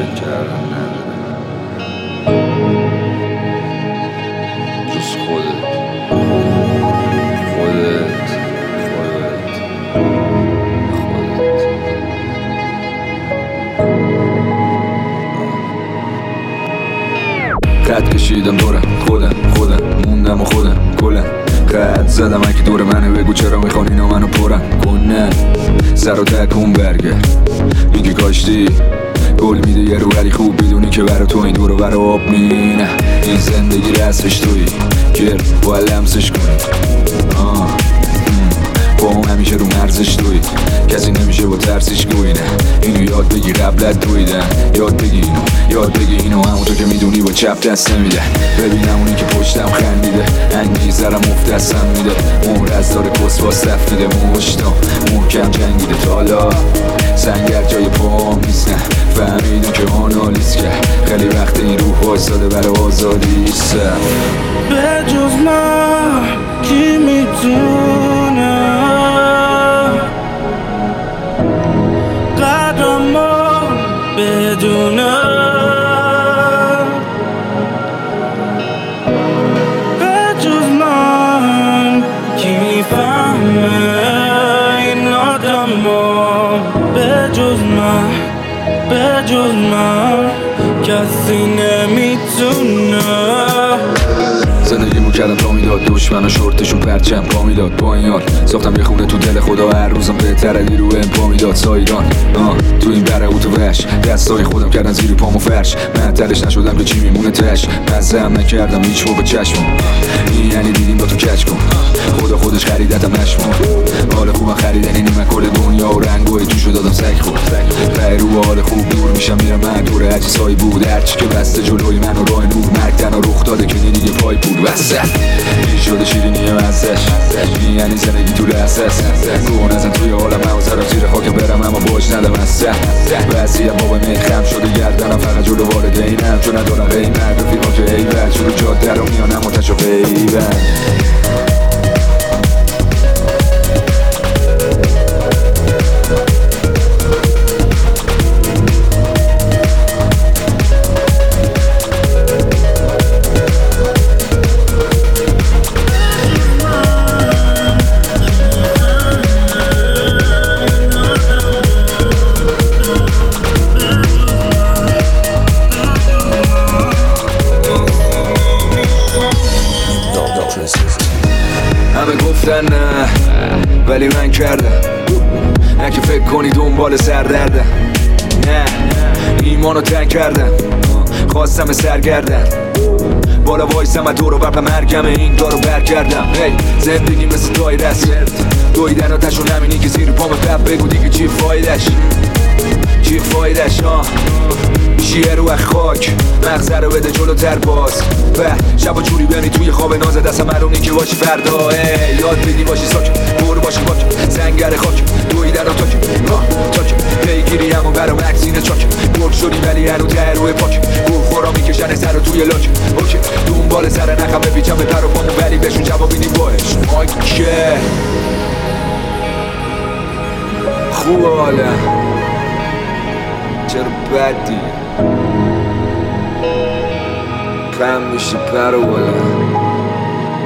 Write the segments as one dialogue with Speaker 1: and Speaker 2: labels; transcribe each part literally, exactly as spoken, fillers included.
Speaker 1: فکر کردن نداره جز خودت خودت خودت خودت خط کشیدم دورم خودم خودم موندم و خودم کلم خط زدم اگه دور منه بگو چرا میخوان اینا منو پرم کنن سر و تکون برگرد اینکه کاشتی گل میده یه رو ولی خوب بدونی که برا تو این دورو برا آب مینه این زندگی رسمش توی گر باید لمسش کنی آه با اون همیشه رو مرزش توی کسی نمیشه با ترسش گوینه اینو یاد بگی قبلت دویدن یاد بگی اینو یاد بگی اینو همونطور که میدونی با چپ دست نمیده ببینم اونی که پشتم خندیده انگی زرم افت دستم میده مورز داره کس با صف میده مشتم محکم جنگیده تالا سنگر جای پام نیست نه فهمیدم که آنالیز کرد خیلی وقت این روح وایساده برای آزادی صف
Speaker 2: به جز من کی میتونه قدرمو بدونه به جز من کی میفهمه این آدمو به جز من به جز من کسی نمیتونه
Speaker 1: زندگیمو کردم تا میداد دشمن و شورتشون پرچم پا میداد با این حال ساختم یه خونه تو دل خدا هر روزم بهتره دیرو ام پا میداد سایران آه تو این بره اوتو وش دستای خودم کردن زیر پامو فرش من تلش نشدم که چی میمونه تش مزه هم نکردم هیچ موقع چشمم این یعنی دیدیم با تو کچ کن خدا خودش خریدتم نشمون حال خوبم خریدن اینی من کل دنیا و رنگوی توشو دادم سگ خورد رو حال خوب دور میشم میرم من دوره هرچی سایی بود هرچی که بسته جلوی من و راه نور مرگ تنها رخ داده که دیگه پای بود بسته این شده شیرینی مزش این یعنی زندگی تو لحظه‌ست گوه نزن توی عالم همو زرم زیر خاک برم اما باش ندم از سه وسیعم بابا میخم شده گردنم فقط جلو والدینم چون ندارم قیمت و فیلم که ایول شروع جاده رو میانم و تشو غیبن همه گفتن نه ولی من کردم نه که فکر کنی دنبال سردردم نه ایمانو تنگ کردم خواستم سرگردم بالا وایسم و دور و بر مرگم این دارو برگردم هی زندگی مثل دایره است دویدن آتش و نمینی که زیر پام پپ بگو دیگه چی فایدش چی فایدش آه شیه رو خاک مغزه رو بده جلوتر باز و شبا جوری بمی توی خواب نازه دستم معلوم نی که باشی فردا یاد بدی باشی ساک برو باشی باک زنگر خاک دوی در و تاک تاک پیگیری همون برام عکسینه چاک برد شدی ولی هنو ته روی پاک گوه خورا میکشن سر توی لاک اوکی دنبال سر نخم بپیچم به پر و پامون ولی بهشون جواب میدیم باش مایکه خوب حالا چرا بدی کم میشه پر و بالا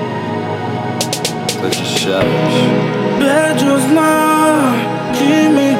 Speaker 1: تا که شب میشه
Speaker 2: به جز من کی می